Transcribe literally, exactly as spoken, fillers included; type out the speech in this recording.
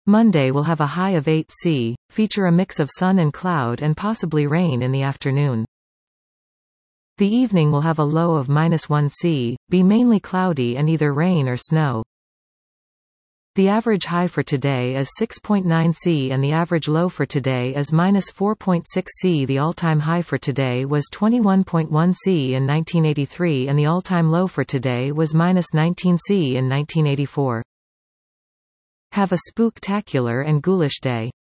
Monday will have a high of eight C, feature a mix of sun and cloud and possibly rain in the afternoon. The evening will have a low of minus one C, be mainly cloudy and either rain or snow. The average high for today is six point nine C and the average low for today is minus four point six C. The all-time high for today was twenty-one point one C in nineteen eighty-three and the all-time low for today was minus nineteen C in nineteen eighty-four. Have a spooktacular and ghoulish day.